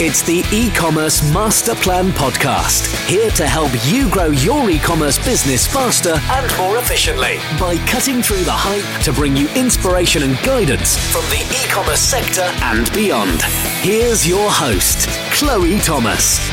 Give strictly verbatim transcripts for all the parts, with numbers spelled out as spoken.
It's the E-Commerce Master Plan Podcast, here to help you grow your e-commerce business faster and more efficiently by cutting through the hype to bring you inspiration and guidance from the e-commerce sector and beyond. Here's your host, Chloe Thomas.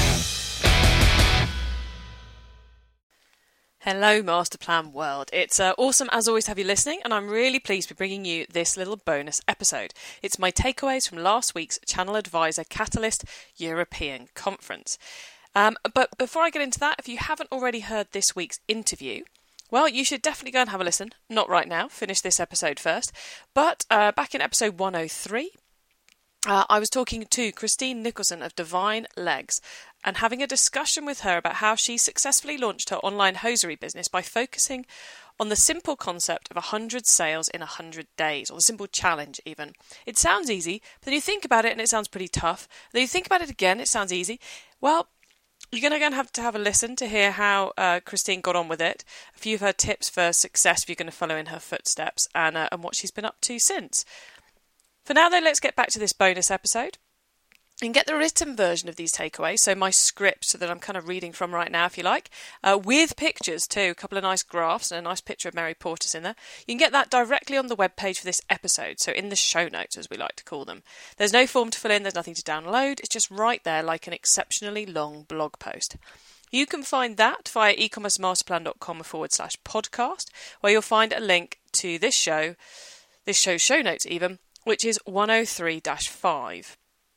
Hello Masterplan world. It's uh, awesome as always to have you listening, and I'm really pleased to be bringing you this little bonus episode. It's my takeaways from last week's Channel Advisor Catalyst European Conference. Um, but before I get into that, if you haven't already heard this week's interview, well, you should definitely go and have a listen. Not right now, finish this episode first. But uh, back in episode one oh three, Uh, I was talking to Christine Nicholson of Divine Legs and having a discussion with her about how she successfully launched her online hosiery business by focusing on the simple concept of one hundred sales in one hundred days, or the simple challenge even. It sounds easy, but then you think about it and it sounds pretty tough. Then you think about it again, it sounds easy. Well, you're going to go and have to have a listen to hear how uh, Christine got on with it, a few of her tips for success if you're going to follow in her footsteps, and, uh, and what she's been up to since. For now, though, let's get back to this bonus episode and get the written version of these takeaways, so my script, so that I'm kind of reading from right now, if you like, uh, with pictures too, a couple of nice graphs and a nice picture of Mary Portas in there. You can get that directly on the webpage for this episode, so in the show notes, as we like to call them. There's no form to fill in, there's nothing to download, it's just right there like an exceptionally long blog post. You can find that via ecommercemasterplan.com forward slash podcast, where you'll find a link to this show, this show's show notes even, which is one oh three dash five.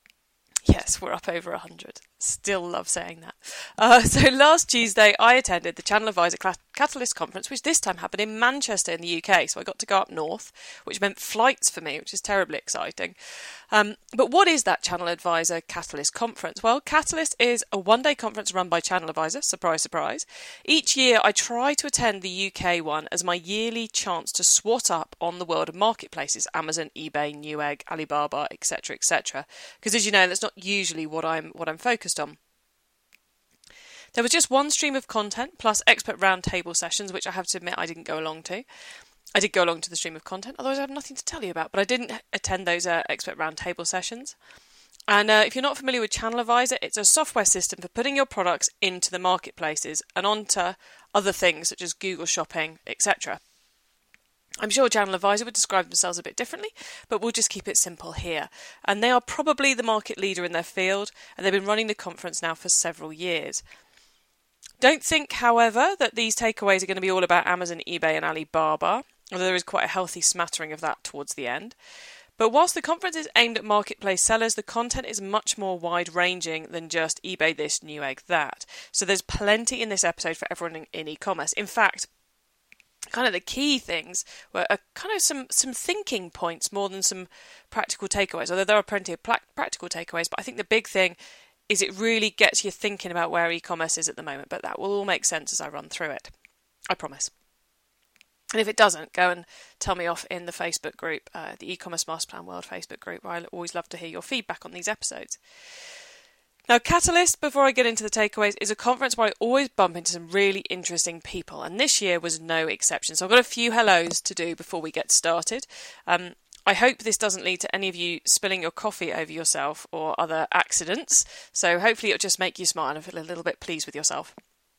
Yes, we're up over one hundred. Still love saying that. Uh, so last Tuesday, I attended the Channel Advisor Catalyst Conference, which this time happened in Manchester in the U K. So I got to go up north, which meant flights for me, which is terribly exciting. Um, but what is that Channel Advisor Catalyst Conference? Well, Catalyst is a one-day conference run by Channel Advisor. Surprise, surprise. Each year, I try to attend the U K one as my yearly chance to swat up on the world of marketplaces, Amazon, eBay, Newegg, Alibaba, et cetera, et cetera. Because as you know, that's not usually what I'm what I'm focused on. There was just one stream of content plus expert roundtable sessions, which I have to admit I didn't go along to. I did go along to the stream of content, otherwise I have nothing to tell you about, but I didn't attend those uh, expert roundtable sessions. And uh, if you're not familiar with Channel Advisor, it's a software system for putting your products into the marketplaces and onto other things such as Google Shopping, et cetera. I'm sure Channel Advisor would describe themselves a bit differently, but we'll just keep it simple here. And they are probably the market leader in their field, and they've been running the conference now for several years. Don't think, however, that these takeaways are going to be all about Amazon, eBay and Alibaba, although there is quite a healthy smattering of that towards the end. But whilst the conference is aimed at marketplace sellers, the content is much more wide-ranging than just eBay this, Newegg that. So there's plenty in this episode for everyone in, in e-commerce. In fact, kind of the key things were a, kind of some, some thinking points more than some practical takeaways, although there are plenty of pla- practical takeaways. But I think the big thing is it really gets you thinking about where e-commerce is at the moment, but that will all make sense as I run through it. I promise. And if it doesn't, go and tell me off in the Facebook group, uh, the E-Commerce Masterplan World Facebook group, where I always love to hear your feedback on these episodes. Now, Catalyst, before I get into the takeaways, is a conference where I always bump into some really interesting people, and this year was no exception. So I've got a few hellos to do before we get started. Um, I hope this doesn't lead to any of you spilling your coffee over yourself or other accidents, so hopefully it'll just make you smile and feel a little bit pleased with yourself.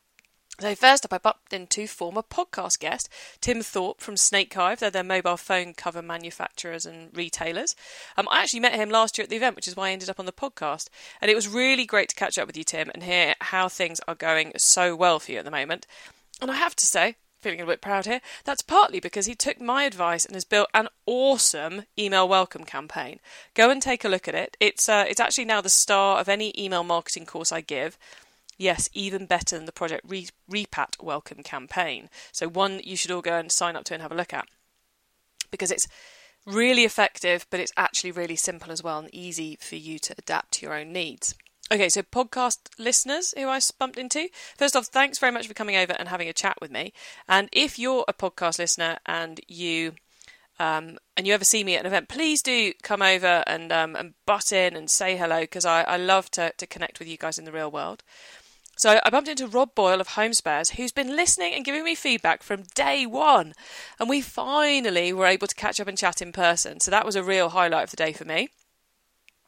So first up, I bumped into former podcast guest Tim Thorpe from Snake Hive. They're their mobile phone cover manufacturers and retailers. Um, I actually met him last year at the event, which is why I ended up on the podcast. And it was really great to catch up with you, Tim, and hear how things are going so well for you at the moment. And I have to say, feeling a bit proud here, that's partly because he took my advice and has built an awesome email welcome campaign. Go and take a look at it. It's uh, it's actually now the star of any email marketing course I give. Yes, even better than the Project Re- Repat welcome campaign. So one you should all go and sign up to and have a look at, because it's really effective, but it's actually really simple as well and easy for you to adapt to your own needs. Okay, so podcast listeners who I bumped into, first off, thanks very much for coming over and having a chat with me. And if you're a podcast listener and you um, and you ever see me at an event, please do come over and um, and butt in and say hello, because I, I love to, to connect with you guys in the real world. So I bumped into Rob Boyle of Home Spares, who's been listening and giving me feedback from day one. And we finally were able to catch up and chat in person. So that was a real highlight of the day for me.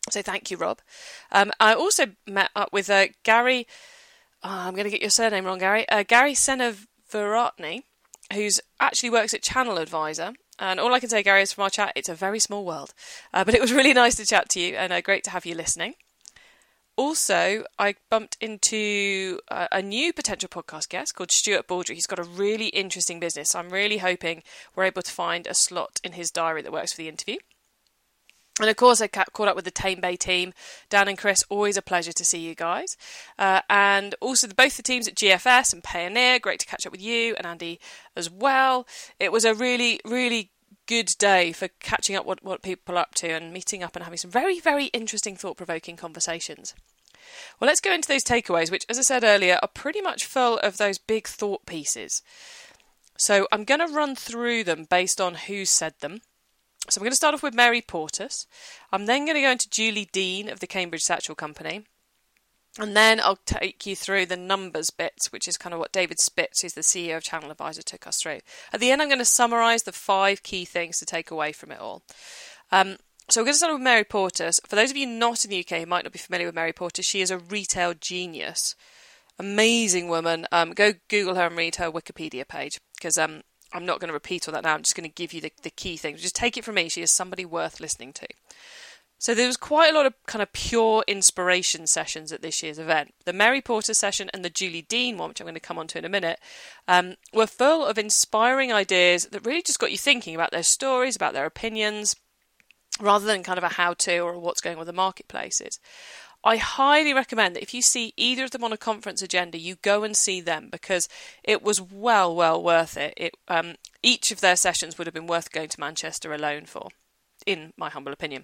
So thank you, Rob. Um, I also met up with uh, Gary, oh, I'm going to get your surname wrong, Gary, uh, Gary Seneviratne, who's actually works at Channel Advisor. And all I can say, Gary, is from our chat, it's a very small world. Uh, but it was really nice to chat to you, and uh, great to have you listening. Also, I bumped into a, a new potential podcast guest called Stuart Baldry. He's got a really interesting business. So I'm really hoping we're able to find a slot in his diary that works for the interview. And of course, I caught up with the Tame Bay team. Dan and Chris, always a pleasure to see you guys. Uh, and also the, both the teams at G F S and Payoneer, great to catch up with you and Andy as well. It was a really, really good day for catching up what, what people are up to and meeting up and having some very, very interesting, thought-provoking conversations. Well, let's go into those takeaways, which, as I said earlier, are pretty much full of those big thought pieces. So I'm going to run through them based on who said them. So I'm going to start off with Mary Portas. I'm then going to go into Julie Dean of the Cambridge Satchel Company. And then I'll take you through the numbers bits, which is kind of what David Spitz, who's the C E O of Channel Advisor, took us through. At the end, I'm going to summarise the five key things to take away from it all. Um, so we're going to start with Mary Portas. For those of you not in the U K who might not be familiar with Mary Portas, she is a retail genius. Amazing woman. Um, go Google her and read her Wikipedia page, because um, I'm not going to repeat all that now. I'm just going to give you the, the key things. Just take it from me. She is somebody worth listening to. So there was quite a lot of kind of pure inspiration sessions at this year's event. The Mary Portas session and the Julie Dean one, which I'm going to come on to in a minute, um, were full of inspiring ideas that really just got you thinking about their stories, about their opinions, rather than kind of a how-to or what's going on with the marketplaces. I highly recommend that if you see either of them on a conference agenda, you go and see them, because it was well, well worth it. It um, each of their sessions would have been worth going to Manchester alone for, in my humble opinion.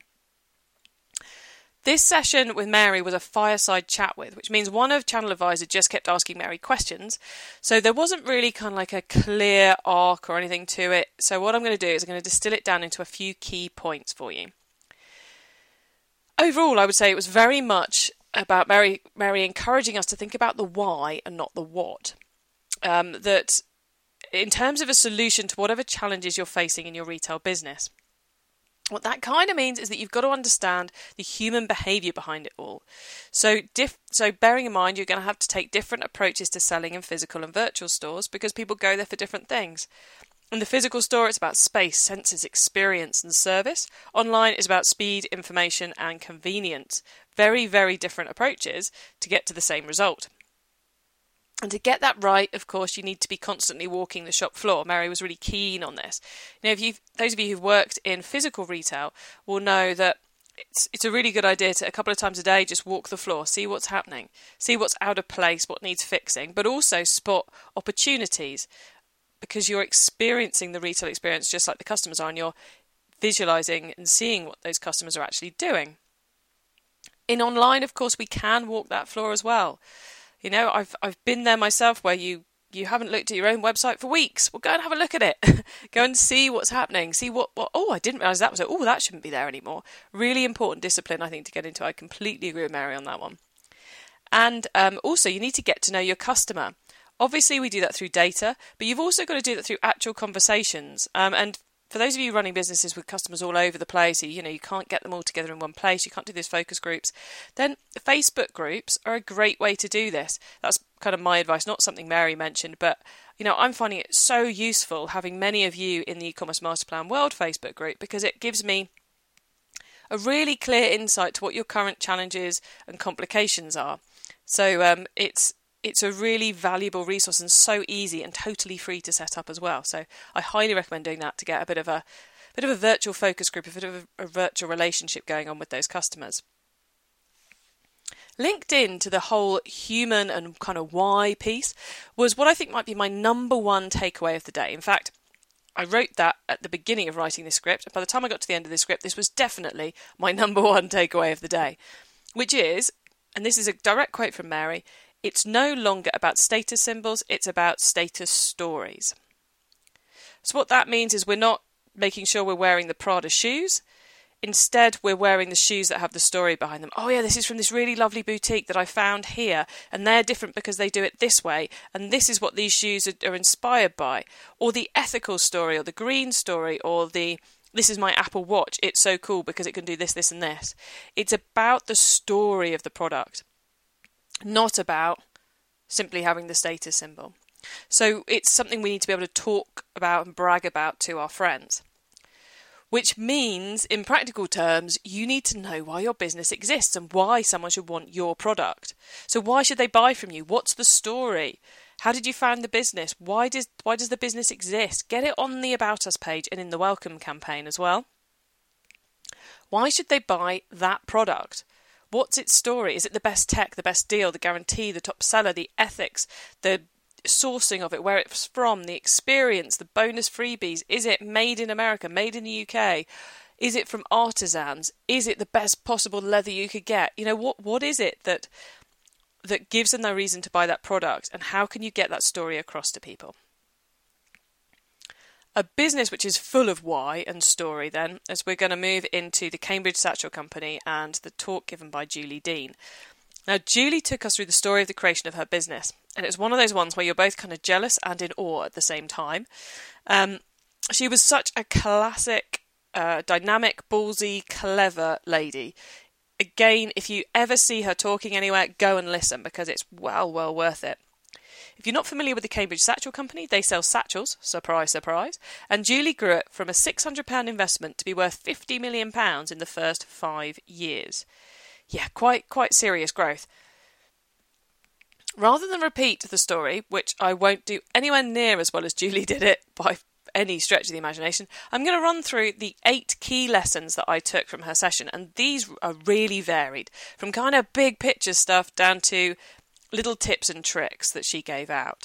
This session with Mary was a fireside chat with, which means one of Channel Advisor just kept asking Mary questions. So there wasn't really kind of like a clear arc or anything to it. So what I'm going to do is I'm going to distill it down into a few key points for you. Overall, I would say it was very much about Mary, Mary encouraging us to think about the why and not the what. Um, that in terms of a solution to whatever challenges you're facing in your retail business, what that kind of means is that you've got to understand the human behaviour behind it all. So, diff- so bearing in mind, you're going to have to take different approaches to selling in physical and virtual stores, because people go there for different things. In the physical store, it's about space, senses, experience and service. Online is about speed, information and convenience. Very, very different approaches to get to the same result. And to get that right, of course, you need to be constantly walking the shop floor. Mary was really keen on this. You know, if you those of you who've worked in physical retail will know that it's it's a really good idea to a couple of times a day just walk the floor, see what's happening, see what's out of place, what needs fixing, but also spot opportunities, because you're experiencing the retail experience just like the customers are, and you're visualising and seeing what those customers are actually doing. In online, of course, we can walk that floor as well. You know, I've I've been there myself, where you, you haven't looked at your own website for weeks. Well, go and have a look at it. Go and see what's happening. See what, what oh, I didn't realise that was it. Oh, that shouldn't be there anymore. Really important discipline, I think, to get into. I completely agree with Mary on that one. And um, also, you need to get to know your customer. Obviously, we do that through data, but you've also got to do that through actual conversations. Um, and for those of you running businesses with customers all over the place, you know, you can't get them all together in one place, you can't do these focus groups, then Facebook groups are a great way to do this. That's kind of my advice, not something Mary mentioned, but, you know, I'm finding it so useful having many of you in the E-commerce Master Plan World Facebook group, because it gives me a really clear insight to what your current challenges and complications are. So um, it's It's a really valuable resource and so easy and totally free to set up as well. So I highly recommend doing that to get a bit of a bit of a virtual focus group, a bit of a, a virtual relationship going on with those customers. Linked in to the whole human and kind of why piece was what I think might be my number one takeaway of the day. In fact, I wrote that at the beginning of writing this script, and by the time I got to the end of the script, this was definitely my number one takeaway of the day, which is, and this is a direct quote from Mary, it's no longer about status symbols, it's about status stories. So what that means is we're not making sure we're wearing the Prada shoes. Instead, we're wearing the shoes that have the story behind them. Oh yeah, this is from this really lovely boutique that I found here, and they're different because they do it this way, and this is what these shoes are, are inspired by. Or the ethical story, or the green story, or the this is my Apple Watch, it's so cool because it can do this, this and this. It's about the story of the product, not about simply having the status symbol. So it's something we need to be able to talk about and brag about to our friends. Which means, in practical terms, you need to know why your business exists and why someone should want your product. So why should they buy from you? What's the story? How did you found the business? Why does why does the business exist? Get it on the About Us page and in the Welcome campaign as well. Why should they buy that product? What's its story? Is it the best tech, the best deal, the guarantee, the top seller, the ethics, the sourcing of it, where it's from, the experience, the bonus freebies? Is it made in America, made in the U K? Is it from artisans? Is it the best possible leather you could get? You know, what what is it that that gives them no reason to buy that product, and how can you get that story across to people? A business which is full of why and story, then, as we're going to move into the Cambridge Satchel Company and the talk given by Julie Dean. Now, Julie took us through the story of the creation of her business, and it's one of those ones where you're both kind of jealous and in awe at the same time. Um, she was such a classic, uh, dynamic, ballsy, clever lady. Again, if you ever see her talking anywhere, go and listen, because it's well, well worth it. If you're not familiar with the Cambridge Satchel Company, they sell satchels, surprise, surprise, and Julie grew it from a six hundred pounds investment to be worth fifty million pounds in the first five years. Yeah, quite quite serious growth. Rather than repeat the story, which I won't do anywhere near as well as Julie did it by any stretch of the imagination, I'm going to run through the eight key lessons that I took from her session, and these are really varied, from kind of big picture stuff down to little tips and tricks that she gave out.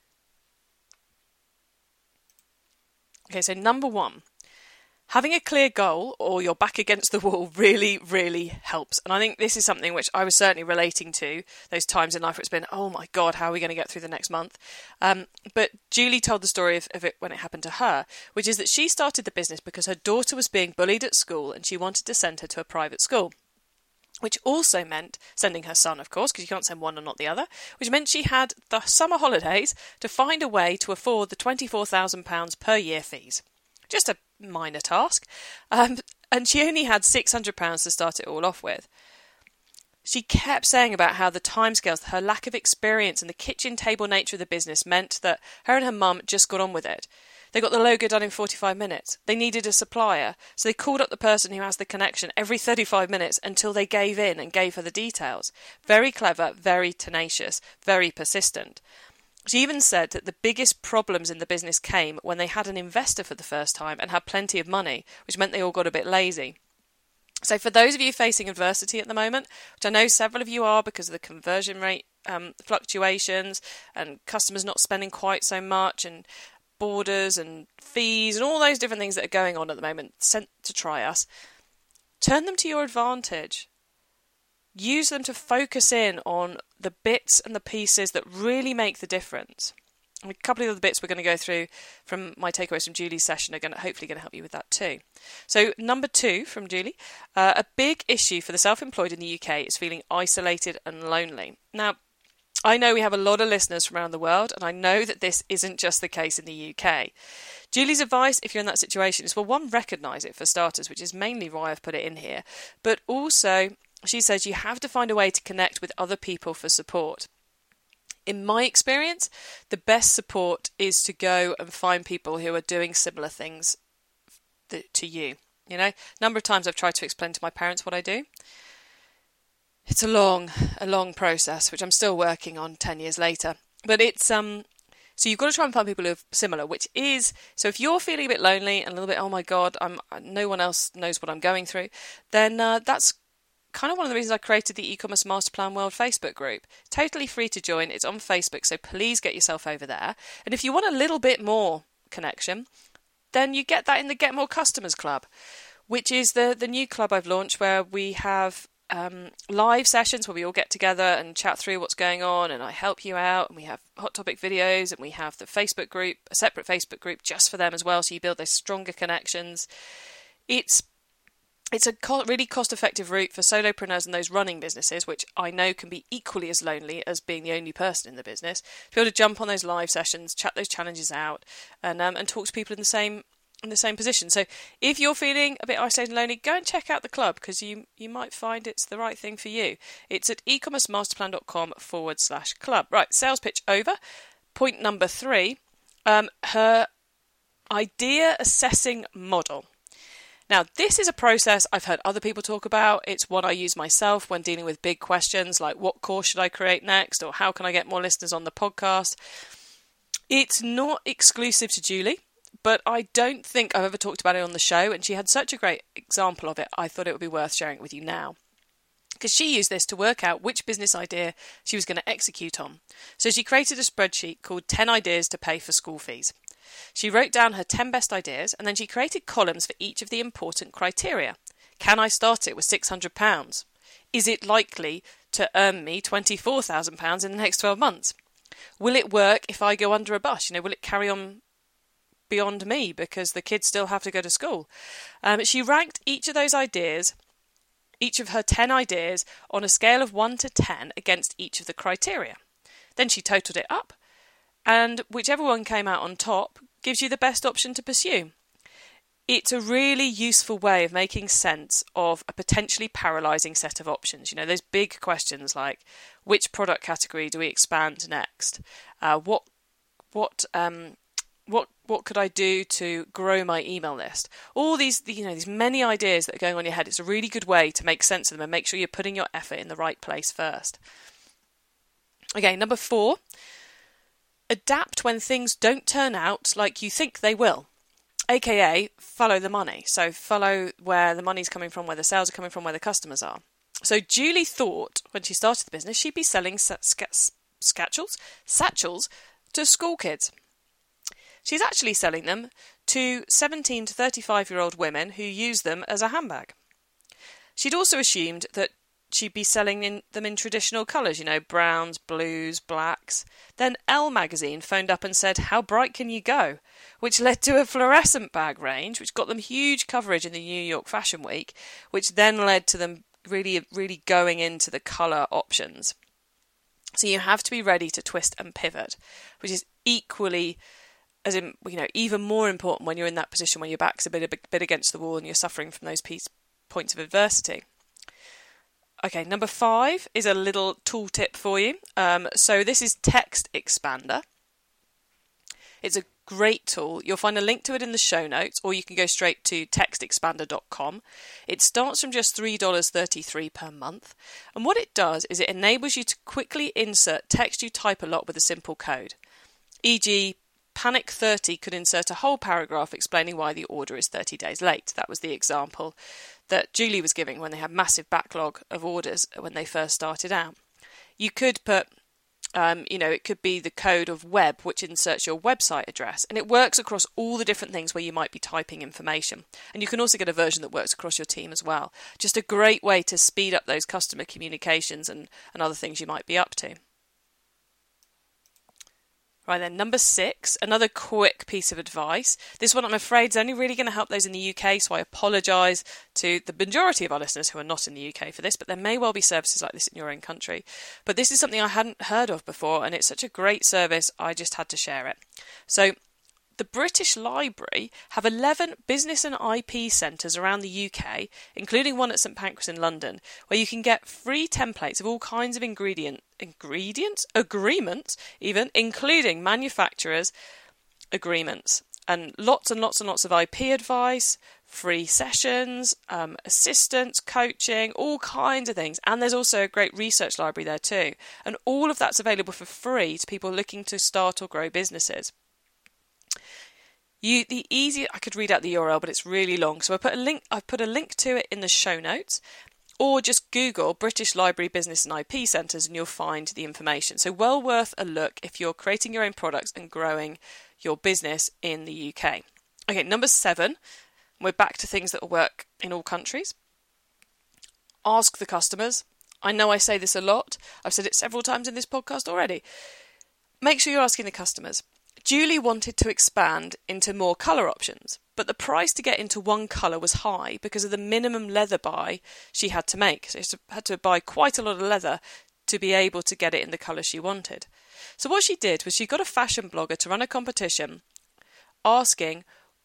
Okay, so number one, having a clear goal or your back against the wall really, really helps. And I think this is something which I was certainly relating to, those times in life where it's been, oh my God, how are we going to get through the next month? Um, but Julie told the story of, of it when it happened to her, which is that she started the business because her daughter was being bullied at school and she wanted to send her to a private school. Which also meant sending her son, of course, because you can't send one and not the other, which meant she had the summer holidays to find a way to afford the twenty-four thousand pounds per year fees. Just a minor task. Um, and she only had six hundred pounds to start it all off with. She kept saying about how the timescales, her lack of experience and the kitchen table nature of the business meant that her and her mum just got on with it. They got the logo done in forty-five minutes. They needed a supplier, so they called up the person who has the connection every thirty-five minutes until they gave in and gave her the details. Very clever, very tenacious, very persistent. She even said that the biggest problems in the business came when they had an investor for the first time and had plenty of money, which meant they all got a bit lazy. So for those of you facing adversity at the moment, which I know several of you are because of the conversion rate um, fluctuations and customers not spending quite so much and borders and fees and all those different things that are going on at the moment, sent to try us, turn them to your advantage. Use them to focus in on the bits and the pieces that really make the difference. And a couple of the bits we're going to go through from my takeaways from Julie's session are going to hopefully going to help you with that too. So number two from Julie, uh, a big issue for the self-employed in the U K is feeling isolated and lonely. Now, I know we have a lot of listeners from around the world, and I know that this isn't just the case in the U K. Julie's advice, if you're in that situation, is, well, one, recognise it for starters, which is mainly why I've put it in here, but also she says you have to find a way to connect with other people for support. In my experience, the best support is to go and find people who are doing similar things th- to you. You know, a number of times I've tried to explain to my parents what I do. It's a long, a long process, which I'm still working on ten years later. But it's, um, so you've got to try and find people who are similar, which is, so if you're feeling a bit lonely and a little bit, oh my God, I'm, no one else knows what I'm going through, then uh, that's kind of one of the reasons I created the E-commerce Master Plan World Facebook group. Totally free to join. It's on Facebook, so please get yourself over there. And if you want a little bit more connection, then you get that in the Get More Customers Club, which is the, the new club I've launched where we have Um, live sessions where we all get together and chat through what's going on, and I help you out, and we have hot topic videos, and we have the Facebook group, a separate Facebook group just for them as well, so you build those stronger connections. It's it's a co- really cost-effective route for solopreneurs and those running businesses, which I know can be equally as lonely as being the only person in the business, to be able to jump on those live sessions, chat those challenges out, and um, and talk to people in the same in the same position. So if you're feeling a bit isolated and lonely, go and check out the club, because you you might find it's the right thing for you. It's at ecommercemasterplan.com forward slash club. Right, sales pitch over. Point number three, um, her idea assessing model. Now, this is a process I've heard other people talk about. It's one I use myself when dealing with big questions like what course should I create next, or how can I get more listeners on the podcast. It's not exclusive to Julie, but I don't think I've ever talked about it on the show, and she had such a great example of it, I thought it would be worth sharing it with you now. Because she used this to work out which business idea she was going to execute on. So she created a spreadsheet called ten ideas to pay for school fees. She wrote down her ten best ideas, and then she created columns for each of the important criteria. Can I start it with six hundred pounds? Is it likely to earn me twenty-four thousand pounds in the next twelve months? Will it work if I go under a bus? You know, will it carry on beyond me because the kids still have to go to school? Um, she ranked each of those ideas, each of her ten ideas, on a scale of one to ten against each of the criteria. Then she totaled it up, and whichever one came out on top gives you the best option to pursue. It's a really useful way of making sense of a potentially paralysing set of options. You know, those big questions like, which product category do we expand next? Uh, what what um what what could I do to grow my email list? All these, you know, these many ideas that are going on in your head. It's a really good way to make sense of them and make sure you're putting your effort in the right place first. Okay, number four. Adapt when things don't turn out like you think they will, aka follow the money. So follow where the money's coming from, where the sales are coming from, where the customers are. So Julie thought when she started the business she'd be selling satchels, satchels to school kids. She's actually selling them to seventeen to thirty-five year old women who use them as a handbag. She'd also assumed that she'd be selling in, them in traditional colours, you know, browns, blues, blacks. Then Elle magazine phoned up and said, how bright can you go? Which led to a fluorescent bag range, which got them huge coverage in the New York Fashion Week, which then led to them really, really going into the colour options. So you have to be ready to twist and pivot, which is equally, as in, you know, even more important when you're in that position where your back's a bit, a bit against the wall and you're suffering from those piece, points of adversity. Okay, number five is a little tooltip for you. Um, so this is Text Expander. It's a great tool. You'll find a link to it in the show notes, or you can go straight to text expander dot com. It starts from just three dollars and thirty-three cents per month. And what it does is it enables you to quickly insert text you type a lot with a simple code. for example, Panic thirty could insert a whole paragraph explaining why the order is thirty days late. That was the example that Julie was giving when they had massive backlog of orders when they first started out. You could put, um, you know, it could be the code of web, which inserts your website address, and it works across all the different things where you might be typing information. And you can also get a version that works across your team as well. Just a great way to speed up those customer communications and, and other things you might be up to. Right then, number six, another quick piece of advice. This one, I'm afraid, is only really going to help those in the U K, so I apologise to the majority of our listeners who are not in the U K for this, but there may well be services like this in your own country. But this is something I hadn't heard of before, and it's such a great service, I just had to share it. So, the British Library have eleven business and I P centres around the U K, including one at St Pancras in London, where you can get free templates of all kinds of ingredient, ingredients, agreements, even, including manufacturers' agreements, and lots and lots and lots of I P advice, free sessions, um, assistance, coaching, all kinds of things. And there's also a great research library there too. And all of that's available for free to people looking to start or grow businesses. You, the easy, I could read out the U R L, but it's really long. So I put a link. I've put a link to it in the show notes, or just Google British Library Business and I P Centres, and you'll find the information. So well worth a look if you're creating your own products and growing your business in the U K. Okay, number seven. We're back to things that will work in all countries. Ask the customers. I know I say this a lot. I've said it several times in this podcast already. Make sure you're asking the customers. Julie wanted to expand into more colour options, but the price to get into one colour was high because of the minimum leather buy she had to make. So she had to buy quite a lot of leather to be able to get it in the colour she wanted. So what she did was she got a fashion blogger to run a competition asking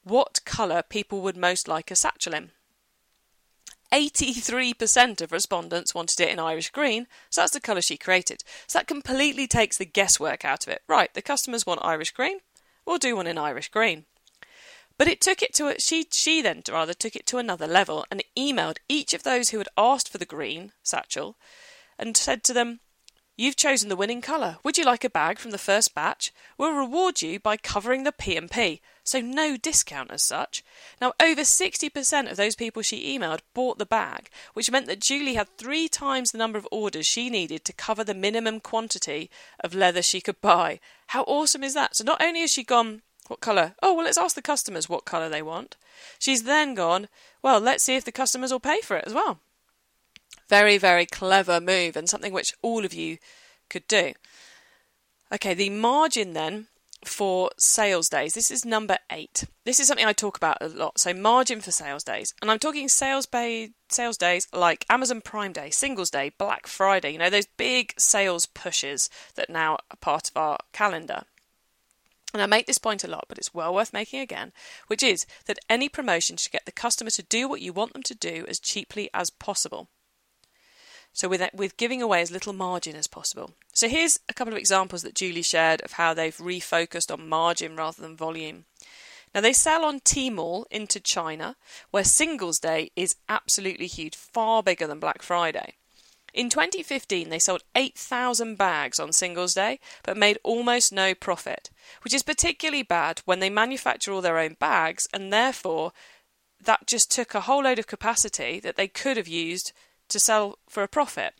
what colour people would most like a satchel in. eighty-three percent of respondents wanted it in Irish green, so that's the colour she created. So that completely takes the guesswork out of it. Right, the customers want Irish green, we'll do one in Irish green. But it took it to a, she she then rather took it to another level and emailed each of those who had asked for the green satchel and said to them, "You've chosen the winning colour. Would you like a bag from the first batch? We'll reward you by covering the P and P, so no discount as such." Now, over sixty percent of those people she emailed bought the bag, which meant that Julie had three times the number of orders she needed to cover the minimum quantity of leather she could buy. How awesome is that? So not only has she gone, what colour? Oh, well, let's ask the customers what colour they want. She's then gone, well, let's see if the customers will pay for it as well. Very, very clever move and something which all of you could do. Okay, the margin then for sales days. This is number eight. This is something I talk about a lot. So margin for sales days. And I'm talking sales pay, sales days like Amazon Prime Day, Singles Day, Black Friday. You know, those big sales pushes that now are part of our calendar. And I make this point a lot, but it's well worth making again, which is that any promotion should get the customer to do what you want them to do as cheaply as possible. So with with giving away as little margin as possible. So here's a couple of examples that Julie shared of how they've refocused on margin rather than volume. Now they sell on Tmall into China, where Singles Day is absolutely huge, far bigger than Black Friday. In twenty fifteen, they sold eight thousand bags on Singles Day, but made almost no profit, which is particularly bad when they manufacture all their own bags, and therefore that just took a whole load of capacity that they could have used to sell for a profit.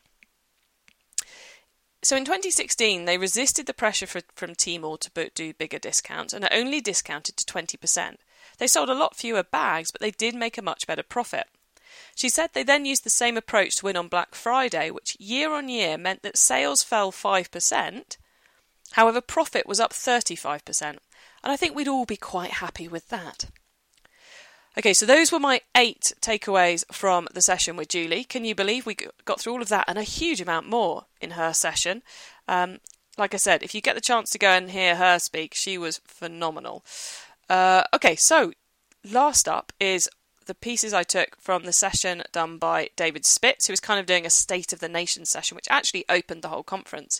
So in twenty sixteen, they resisted the pressure for, from Tmall to do bigger discounts and only discounted to twenty percent. They sold a lot fewer bags, but they did make a much better profit. She said they then used the same approach to win on Black Friday, which year on year meant that sales fell five percent. However, profit was up thirty-five percent. And I think we'd all be quite happy with that. Okay, so those were my eight takeaways from the session with Julie. Can you believe we got through all of that and a huge amount more in her session? Um, like I said, if you get the chance to go and hear her speak, she was phenomenal. Uh, okay, so last up is the pieces I took from the session done by David Spitz, who was kind of doing a State of the Nation session, which actually opened the whole conference.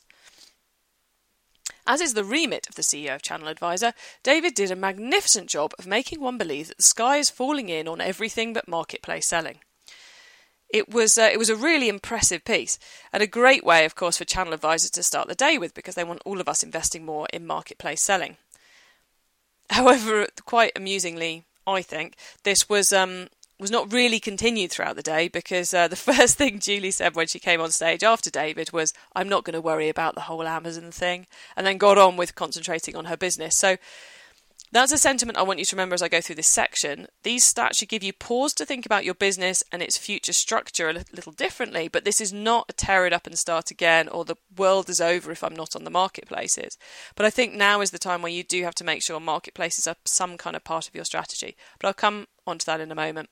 As is the remit of the C E O of Channel Advisor, David did a magnificent job of making one believe that the sky is falling in on everything but marketplace selling. It was uh, it was a really impressive piece and a great way, of course, for Channel Advisor to start the day with, because they want all of us investing more in marketplace selling. However, quite amusingly, I think, this was um, was not really continued throughout the day, because uh, the first thing Julie said when she came on stage after David was, "I'm not going to worry about the whole Amazon thing," and then got on with concentrating on her business. So that's a sentiment I want you to remember as I go through this section. These stats should give you pause to think about your business and its future structure a little differently, but this is not a tear it up and start again, or the world is over if I'm not on the marketplaces. But I think now is the time where you do have to make sure marketplaces are some kind of part of your strategy. But I'll come onto that in a moment.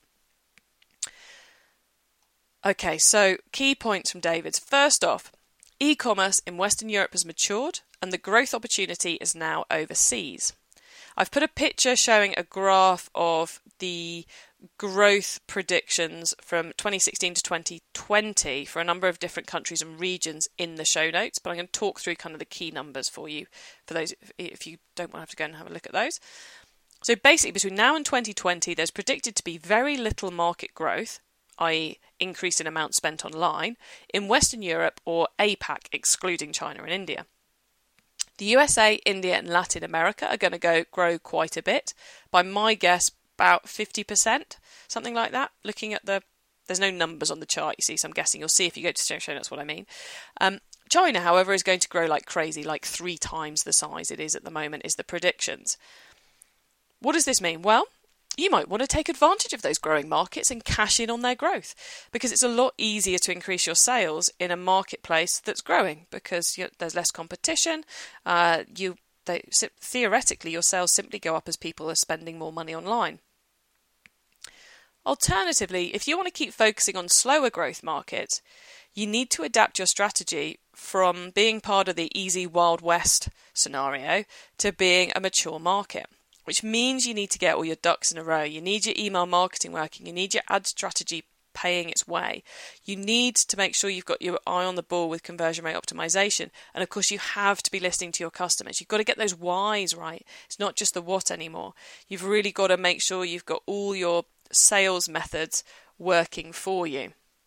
Okay, so key points from David's. First off, e-commerce in Western Europe has matured and the growth opportunity is now overseas. I've put a picture showing a graph of the growth predictions from twenty sixteen to twenty twenty for a number of different countries and regions in the show notes, but I'm going to talk through kind of the key numbers for you, for those if you don't want to have to go and have a look at those. So basically, between now and twenty twenty, there's predicted to be very little market growth, that is increase in amount spent online, in Western Europe or APAC, excluding China and India. The U S A, India and Latin America are going to go grow quite a bit. By my guess, about fifty percent, something like that. Looking at the, there's no numbers on the chart, you see, so I'm guessing you'll see if you go to show notes what I mean. Um, China, however, is going to grow like crazy, like three times the size it is at the moment, is the predictions. What does this mean? Well, you might want to take advantage of those growing markets and cash in on their growth, because it's a lot easier to increase your sales in a marketplace that's growing, because you know, there's less competition. Uh, you they, theoretically, your sales simply go up as people are spending more money online. Alternatively, if you want to keep focusing on slower growth markets, you need to adapt your strategy from being part of the easy Wild West scenario to being a mature market, which means you need to get all your ducks in a row. You need your email marketing working. You need your ad strategy paying its way. You need to make sure you've got your eye on the ball with conversion rate optimization. And of course, you have to be listening to your customers. You've got to get those whys right. It's not just the what anymore. You've really got to make sure you've got all your sales methods working for you.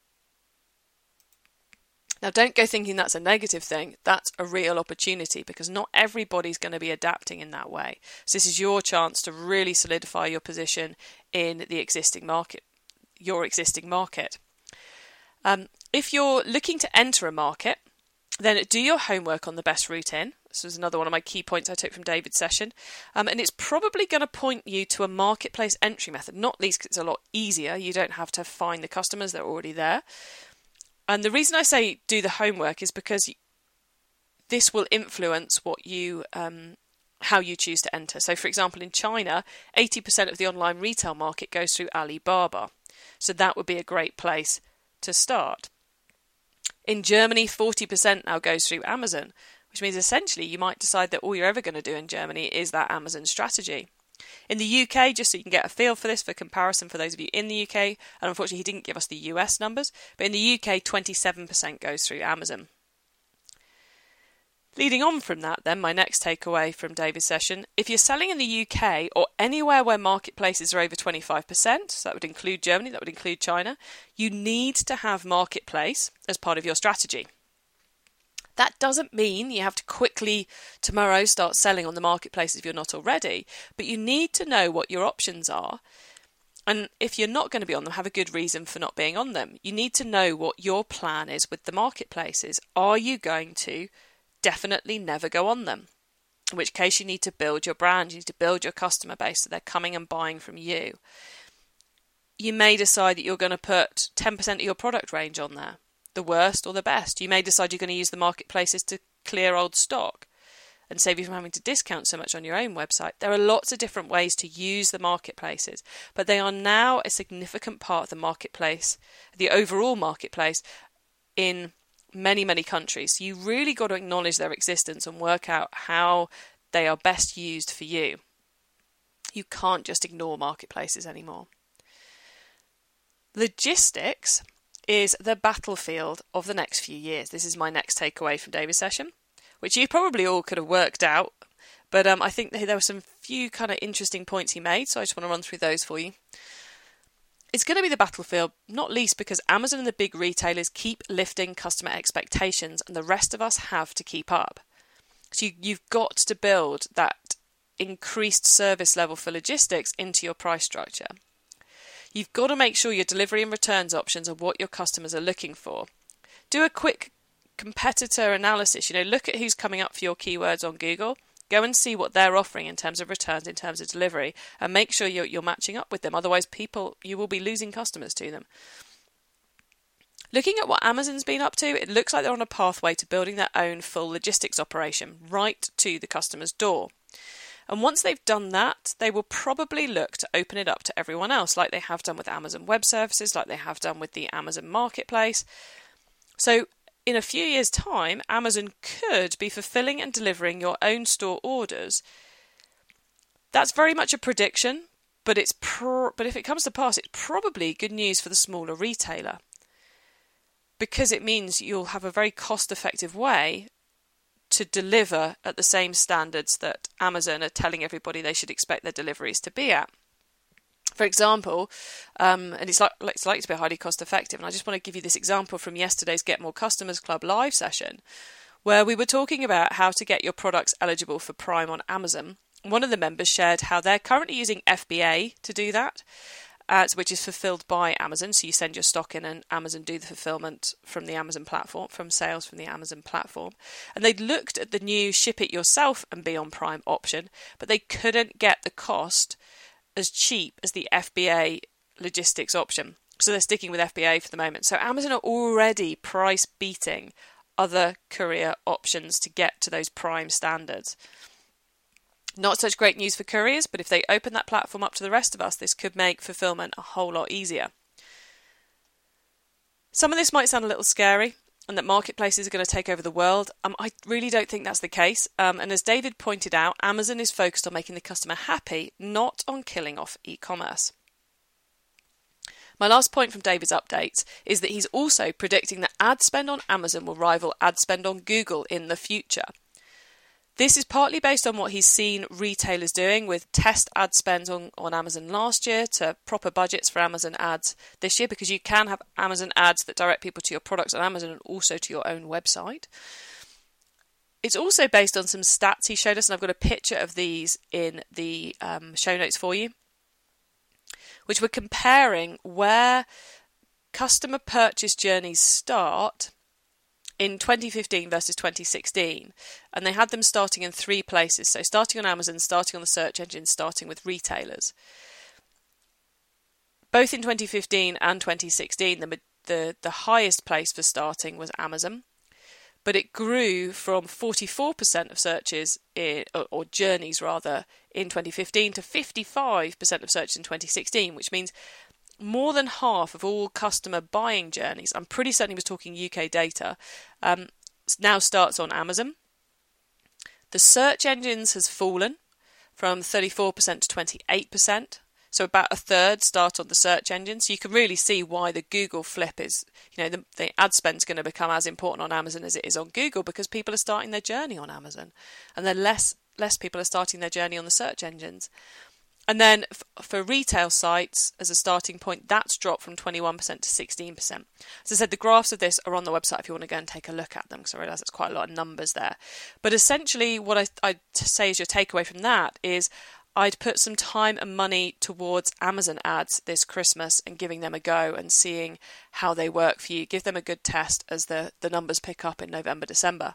Now, don't go thinking that's a negative thing. That's a real opportunity, because not everybody's going to be adapting in that way. So this is your chance to really solidify your position in the existing market, your existing market. Um, if you're looking to enter a market, then do your homework on the best route in. This was another one of my key points I took from David's session. Um, and it's probably going to point you to a marketplace entry method, not least because it's a lot easier. You don't have to find the customers, they're already there. And the reason I say do the homework is because this will influence what you, um, how you choose to enter. So, for example, in China, eighty percent of the online retail market goes through Alibaba. So that would be a great place to start. In Germany, forty percent now goes through Amazon, which means essentially you might decide that all you're ever going to do in Germany is that Amazon strategy. In the U K, just so you can get a feel for this, for comparison for those of you in the U K, and unfortunately he didn't give us the U S numbers, but in the U K, twenty-seven percent goes through Amazon. Leading on from that, then, my next takeaway from David's session, if you're selling in the U K or anywhere where marketplaces are over twenty-five percent, so that would include Germany, that would include China, you need to have marketplace as part of your strategy. That doesn't mean you have to quickly tomorrow start selling on the marketplace if you're not already, but you need to know what your options are. And if you're not going to be on them, have a good reason for not being on them. You need to know what your plan is with the marketplaces. Are you going to definitely never go on them? In which case you need to build your brand, you need to build your customer base so they're coming and buying from you. You may decide that you're going to put ten percent of your product range on there. The worst or the best. You may decide you're going to use the marketplaces to clear old stock and save you from having to discount so much on your own website. There are lots of different ways to use the marketplaces, but they are now a significant part of the marketplace, the overall marketplace in many, many countries. So you really got to acknowledge their existence and work out how they are best used for you. You can't just ignore marketplaces anymore. Logistics is the battlefield of the next few years. This is my next takeaway from David's session, which you probably all could have worked out, but um, I think there were some few kind of interesting points he made, so I just want to run through those for you. It's going to be the battlefield, not least because Amazon and the big retailers keep lifting customer expectations, and the rest of us have to keep up. So you, you've got to build that increased service level for logistics into your price structure. You've got to make sure your delivery and returns options are what your customers are looking for. Do a quick competitor analysis. You know, look at who's coming up for your keywords on Google. Go and see what they're offering in terms of returns, in terms of delivery, and make sure you're, you're matching up with them. Otherwise, people you will be losing customers to them. Looking at what Amazon's been up to, it looks like they're on a pathway to building their own full logistics operation right to the customer's door. And once they've done that, they will probably look to open it up to everyone else, like they have done with Amazon Web Services, like they have done with the Amazon Marketplace. So in a few years' time, Amazon could be fulfilling and delivering your own store orders. That's very much a prediction, but it's pro- but if it comes to pass, it's probably good news for the smaller retailer, because it means you'll have a very cost-effective way to deliver at the same standards that Amazon are telling everybody they should expect their deliveries to be at. For example, um, and it's like it's likely to be highly cost effective, and I just want to give you this example from yesterday's Get More Customers Club live session, where we were talking about how to get your products eligible for Prime on Amazon. One of the members shared how they're currently using F B A to do that, Uh, which is fulfilled by Amazon. So you send your stock in and Amazon do the fulfillment from the Amazon platform, from sales from the Amazon platform. And they'd looked at the new ship it yourself and be on Prime option, but they couldn't get the cost as cheap as the F B A logistics option. So they're sticking with F B A for the moment. So Amazon are already price beating other courier options to get to those Prime standards. Not such great news for couriers, but if they open that platform up to the rest of us, this could make fulfillment a whole lot easier. Some of this might sound a little scary, and that marketplaces are going to take over the world. Um, I really don't think that's the case. Um, and as David pointed out, Amazon is focused on making the customer happy, not on killing off e-commerce. My last point from David's updates is that he's also predicting that ad spend on Amazon will rival ad spend on Google in the future. This is partly based on what he's seen retailers doing with test ad spends on, on Amazon last year to proper budgets for Amazon ads this year, because you can have Amazon ads that direct people to your products on Amazon and also to your own website. It's also based on some stats he showed us, and I've got a picture of these in the um, show notes for you, which were comparing where customer purchase journeys start in twenty fifteen versus twenty sixteen, and they had them starting in three places. So starting on Amazon, starting on the search engine, starting with retailers. Both in twenty fifteen and twenty sixteen, the the, the highest place for starting was Amazon, but it grew from forty-four percent of searches, in, or, or journeys rather, in twenty fifteen to fifty-five percent of searches in twenty sixteen, which means more than half of all customer buying journeys, I'm pretty certain he was talking U K data, um, now starts on Amazon. The search engines has fallen from thirty-four percent to twenty-eight percent. So about a third start on the search engine. So you can really see why the Google flip is, you know, the, the ad spend is going to become as important on Amazon as it is on Google, because people are starting their journey on Amazon, and then less less people are starting their journey on the search engines. And then f- for retail sites, as a starting point, that's dropped from twenty-one percent to sixteen percent. As I said, the graphs of this are on the website if you want to go and take a look at them, because I realise it's quite a lot of numbers there. But essentially what I, I'd say is your takeaway from that is I'd put some time and money towards Amazon ads this Christmas and giving them a go and seeing how they work for you. Give them a good test as the, the numbers pick up in November, December.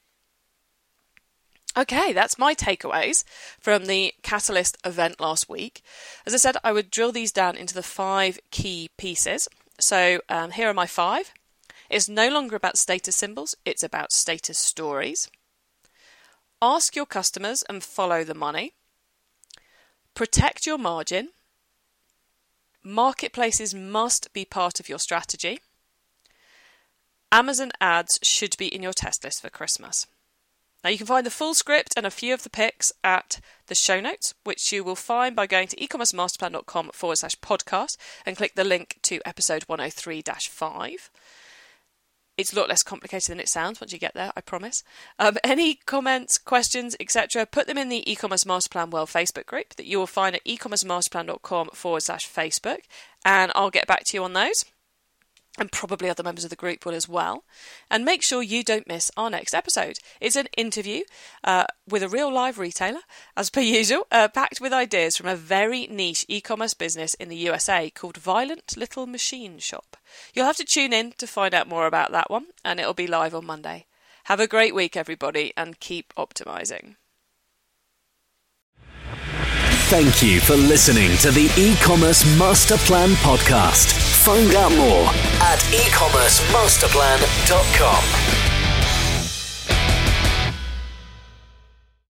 Okay, that's my takeaways from the Catalyst event last week. As I said, I would drill these down into the five key pieces. So um, here are my five. It's no longer about status symbols, it's about status stories. Ask your customers and follow the money. Protect your margin. Marketplaces must be part of your strategy. Amazon ads should be in your test list for Christmas. Now you can find the full script and a few of the picks at the show notes, which you will find by going to ecommercemasterplan.com forward slash podcast and click the link to episode one oh three dash five. It's a lot less complicated than it sounds once you get there, I promise. Um, any comments, questions, et cetera, put them in the E-commerce Masterplan World Facebook group that you will find at ecommercemasterplan.com forward slash Facebook, and I'll get back to you on those. And probably other members of the group will as well. And make sure you don't miss our next episode. It's an interview uh, with a real live retailer, as per usual, uh, packed with ideas from a very niche e-commerce business in the U S A called Violent Little Machine Shop. You'll have to tune in to find out more about that one, and it'll be live on Monday. Have a great week, everybody, and keep optimizing. Thank you for listening to the E-commerce Master Plan podcast. Find out more at e commerce masterplan dot com.